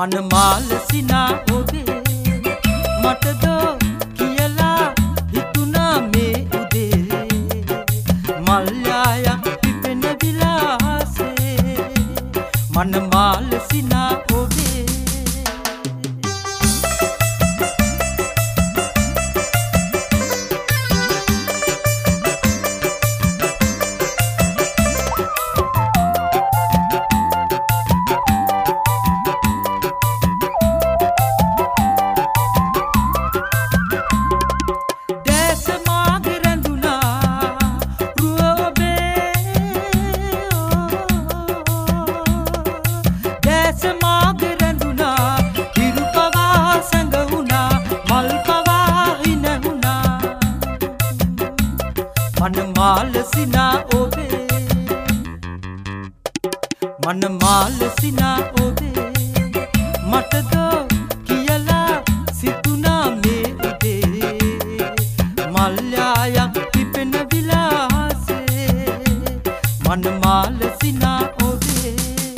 මනමාල සිනා ඔබේ මටද කියලා හිතුණා මේ උදේ මල්යායක් පිපෙන විලාසේ මනමාල සිනා ඔබේ මනමාල සිනා ඔබේ මනමාල සිනා ඔබේ මටද කියලා සිතුණා මේ උදේ මල්යායක් පිපෙන විලාසේ මනමාල සිනා ඔබේ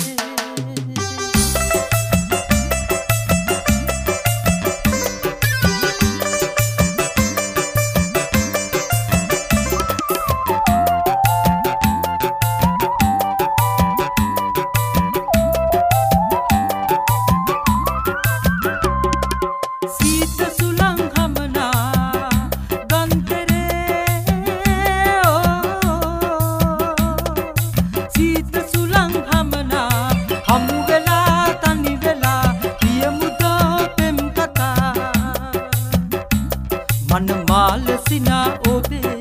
මනමාල සිනා ඔබේ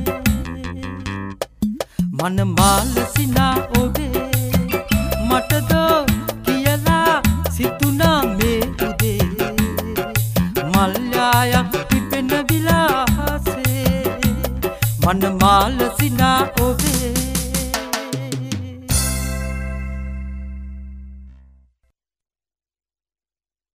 මනමාල සිනා ඔබේ මටද කියලා සිතුණා මේ උදේ මල්යායක් පිපෙන විලාසේ මනමාල සිනා ඔබේ